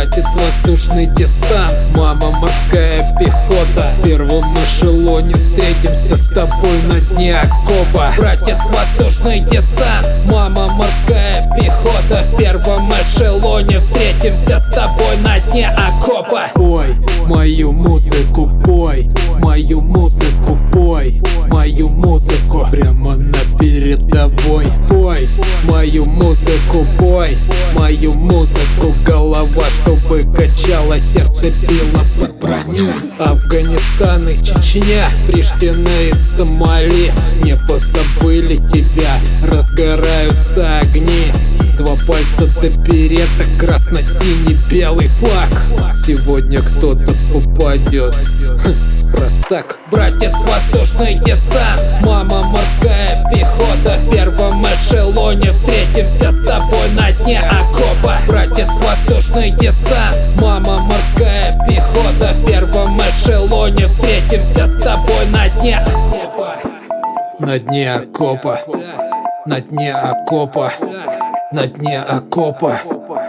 Братец воздушный десант, мама морская пехота. В первом эшелоне встретимся с тобой на дне окопа. Братец воздушный десант, мама морская пехота. В первом эшелоне встретимся с тобой на дне окопа. Пой мою музыку, пой мою музыку, пой мою музыку прямо на передовой. Пой мою музыку, пой мою музыку. Голова, чтобы качала, сердце било под броню. Афганистан и Чечня, Приштина и Сомали. Не позабыли тебя, разгораются огни. Два пальца до берета, красно-синий белый флаг. Сегодня кто-то попадет в просак. Братец воздушный десант, мама морская пехота. В первом эшелоне встретимся с тобой на дне окопа. Братец воздушный десант, мама морская пехота. В первом эшелоне встретимся с тобой на дне окопа. На дне окопа, на дне окопа, на дне окопа.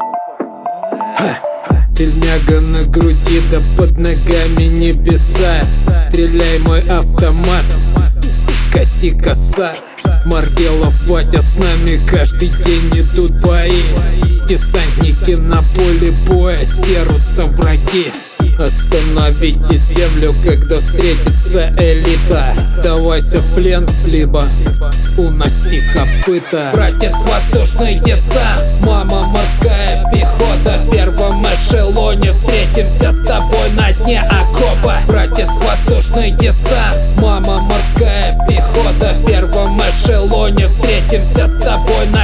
Тельняга на груди, да под ногами небеса. Стреляй, мой автомат, коси коса. Маргелов, батя, с нами каждый день идут бои. Десантники на поле боя, серутся враги. Остановите землю, когда встретится элита. Сдавайся в плен, либо уноси копыта. Братец воздушный десант, мама морская пехота. В первом эшелоне встретимся с тобой на дне окопа. Братец воздушный десант, мама морская пехота. В первом эшелоне встретимся с тобой на